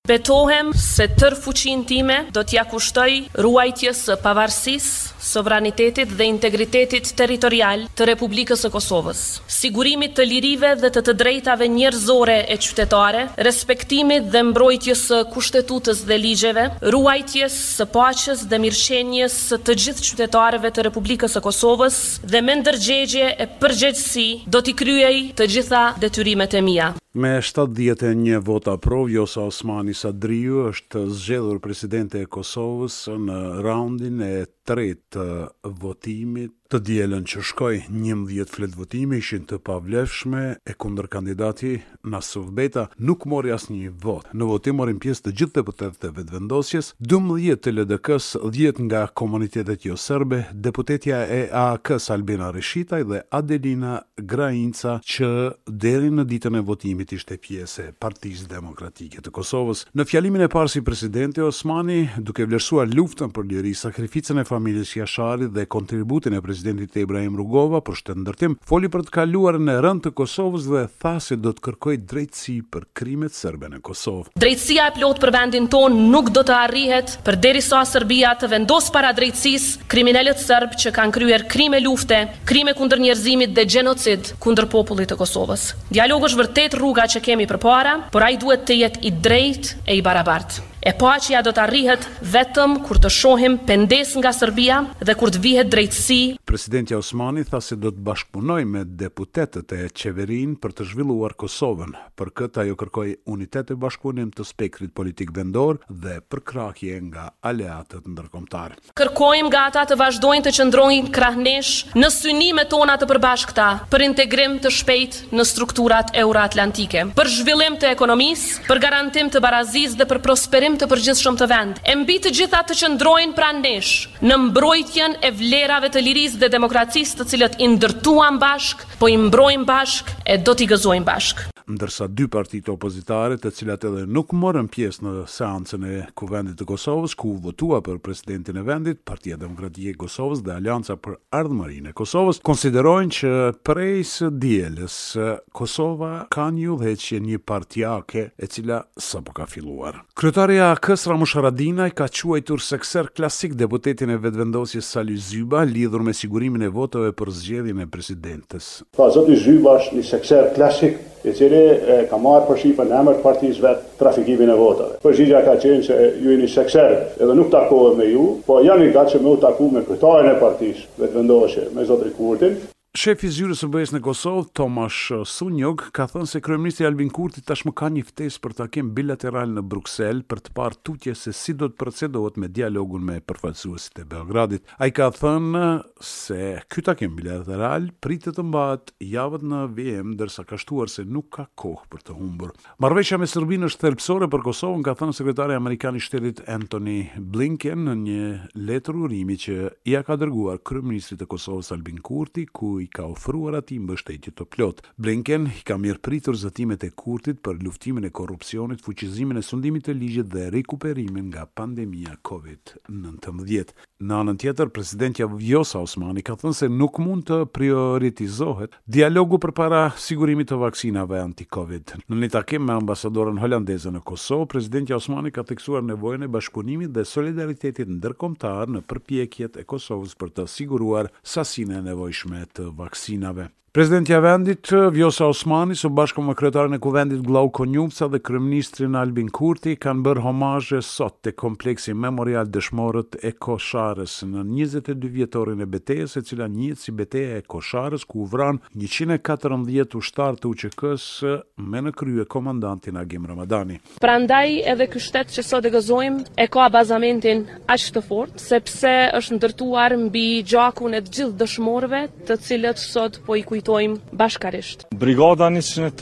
Betohem se tërë fuqinë time do t'ja kushtoj ruajtjes së pavarësisë, sovranitetit dhe integritetit territorial të Republikës së Kosovës, sigurimit të lirive dhe të drejtave njerëzore e qytetare, respektimit dhe mbrojtjes së kushtetutës dhe ligjeve, ruajtjes së paqes dhe mirëqenies së të gjithë qytetarëve të Republikës së Kosovës dhe me ndërgjegje e përgjegjësi do t'i kryej të gjitha detyrimet e mia. Me 71 vota pro, Vjosa Osmani Sadriu është zgjedhur presidente e Kosovës në raundin e tretë të votimit. Të dielën që shkoi 11 flet votime ishin të pavlefshme e kundër kandidati Nasuf Beta nuk mori asnjë vot. Në votim morin pjesë të gjithë deputetët e vetëvendosjes, 12 të LDK-s, 10 nga komunitetet jo serbe, deputetja e AAK-s Albina Reshitaj dhe Adelina Grainca që deri në ditën e votimit ishte pjesë e Partisë Demokratike të Kosovës. Në fjalimin e parë si presidenti, Osmani, duke vlerësuar luftën për liri, sakrificën e familjes Jasharit dhe kontributin e presidentit Ibrahim Rugova për shtetëndërtim, foli për të kaluarën e rënd të Kosovës dhe tha se do të kërkojë drejtësi për krimet serbe në Kosovë. Drejtësia e plot për vendin tonë nuk do të arrihet përderisa Serbia të vendos para drejtësisë kriminalët serb që kanë kryer krime lufte, krime kundër njerëzimit dhe gjenocid kundër popullit të Kosovës. Dialogu është vërtet rruga që kemi përpara, por ai duhet të jetë i drejtë e i barabartë. E paqja do të arrihet vetëm kur të shohim pendes nga Serbia dhe kur të vihet drejtësi. Presidenti Osmani tha se do të bashkëpunoj me deputetët e qeverinë për të zhvilluar Kosovën. Për këtë ajo kërkoi unitet e bashkëpunim të spektrit politik vendor dhe përkrahje nga aleatët ndërkombëtar. Kërkojmë nga ata të vazhdojnë të qëndrojnë krahnesh në synimet tona të përbashkëta për integrim të shpejtë në strukturat euroatlantike, për zhvillim të ekonomisë, për garantim të barazisë dhe për prosperim të përgjithshëm të vend. E mbi të gjitha të qëndrojnë pranë nesh në mbrojtjen e vlerave të lirisë dhe demokracisë të cilët i ndërtuam bashk, po i mbrojmë bashk e do t'i gëzojmë bashk. Ndërsa dy partitë opozitare, të cilat edhe nuk morën pjesë në seancën e Kuvendit të Kosovës, ku votua për presidentin e vendit, Partia Demokratike e Kosovës dhe Alianca për Ardhmërinë e Kosovës, konsiderojnë që prej së dielës Kosova ka një udhëheqje një partijake e cila sapo ka filluar. Kryetari i AAK-s Ramush Haradinaj ka quajtur sekser klasik deputetin e vetëvendosjes Sali Zyba lidhur me sigurimin e votave për zgjedhjen e presidentes. Zoti Zyba është një sekser klasik i cili ka marrë përshifën në emër të partisë vet trafikimin e votave. Përgjigja ka qenë se ju jeni sekser, edhe nuk takohem me ju, po jam i gatshëm me u taku me kryetarin e partisë vetëvendosje, me zotin Kurtin. Shefi i zyrës së BE-s në Kosovë, Tomash Sunjog, ka thënë se kryeministri Albin Kurti tashmë ka një ftesë për takim bilateral në Bruksel për të parë tutje se si do të procedohet me dialogun me përfaqësuesit e Beogradit. Ai ka thënë se ky takim bilateral pritet të mbahet javët në VM, ndërsa ka shtuar se nuk ka kohë për të humbur. Marrëveshja me Serbinë është thelbësore për Kosovën, ka thënë sekretari amerikan i shtetit Antony Blinken në një letër urimi që ia ka dërguar kryeministrit të Kosovës Albin Kurti, ku i ka ofruar atij mbështetje të plot. Blinken i ka mirëpritur zëtimet e Kurtit për luftimin e korrupsionit, fuqizimin e sundimit të ligjit dhe rikuperimin nga pandemia COVID-19. Në anën tjetër, presidentja Vjosa Osmani ka thënë se nuk mund të prioritizohet dialogu përpara sigurimit të vaksinave anti-COVID. Në një takim me ambasadorën holandeze në Kosovë, presidentja Osmani ka theksuar nevojën e bashkëpunimit dhe solidaritetit ndërkombëtar në përpjekjet e Kosovës për të siguruar sasinë e nevojshme të vaksinave. Presidentja e vendit, Vjosa Osmani, së bashku me kryetarin e Kuvendit Glauko Njupca dhe kryeministrin Albin Kurti kanë bërë homazhe sot te kompleksi memorial dëshmorët e Kosharës në 22 vjetorin e betejës, e cila njihet si betejë e Kosharës, ku u vran 114 ushtar të UÇK-s me në krye komandantin Agim Ramadani. Prandaj edhe ky shtet që sot e gëzojmë e ka bazamentin aq të fortë, sepse është ndërtuar mbi gjakun e të gjithë dëshmorëve, të cilët sot po i kujtojmë bashkarisht. Brigada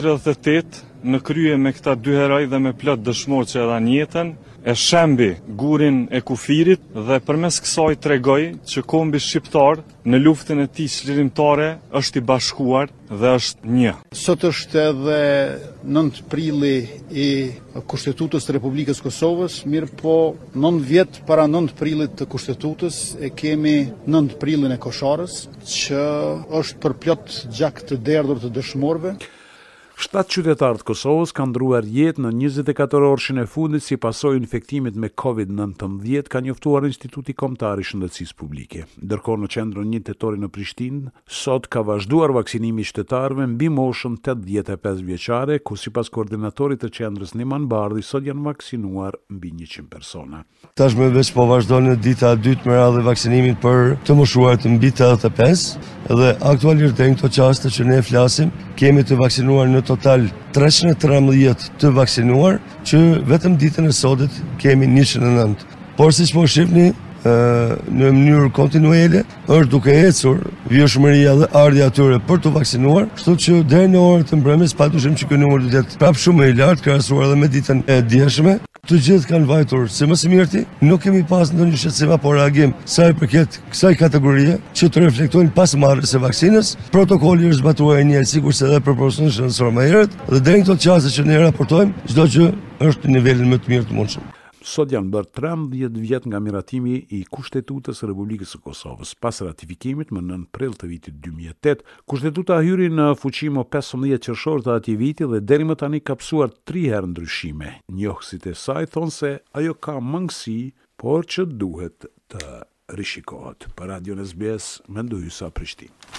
138 në krye me këta dy heroj dhe me plot dëshmorë që e dhanë jetën, e shembi gurin e kufirit dhe përmes kësaj tregoj që kombi shqiptar në luftën e tij çlirimtare është i bashkuar dhe është një. Sot është edhe 9 prilli i Kushtetutës të Republikës Kosovës, mirë po 9 vjet para 9 prillit të Kushtetutës e kemi 9 prillin e Kosharës, që është përplot gjak të derdhur të dëshmorëve. 7 qytetarë të Kosovës kanë ndruar jetë në 24 orëshin e fundit si pasojë infektimit me COVID-19, ka njoftuar Instituti Kombëtar i Shëndetësisë Publike. Ndërkohë në qendrën 1 tetori në Prishtinë, sot ka vazhduar vaksinimi i qytetarëve mbi moshën 85 vjeçare, ku sipas koordinatorit të qendrës Niman Bardhi, sot janë vaksinuar mbi 100 persona. Tashmë veç po vazhdon në dita e dytë me radhë vaksinimin për të moshuarit mbi 85 dhe aktualisht në këto qaste që ne flasim, kemi të vaksinuar në total 313 të vaksinuar, që vetëm ditën e sotit kemi 109. Por siç po shihni, në mënyrë kontinuele është duke ecur vjeshmëria dhe ardha atyre për të vaksinuar, kështu që deri në orën e mbrëmjes patyshim që ky numër do të jetë prapë shumë i lartë krahasuar edhe me ditën e dieshme. Të gjithë kanë vajtur si më së miri, nuk kemi pas ndonjë shqetësim apo reagim sa i përket kësaj kategorie që të reflektojnë pas marrjes së vaksinës. Protokolli është zbatuar njëherë sikurse edhe për personin shëndetësor më herët dhe deri në këto qaste që ne raportojmë, çdo gjë është në nivelin më të mirë të mundshëm. Sot janë bërë 13 vjet nga miratimi i Kushtetutës së Republikës së Kosovës. Pas ratifikimit më 9 prill të vitit 2008, Kushtetuta hyri në fuqi më 15 qershor të atij viti dhe deri më tani ka psuar 3 herë ndryshime. Njohësit e saj thonë se ajo ka mangësi, por që duhet të rishikohet. Për Radio SBS, Mendohysa, Prishtinë.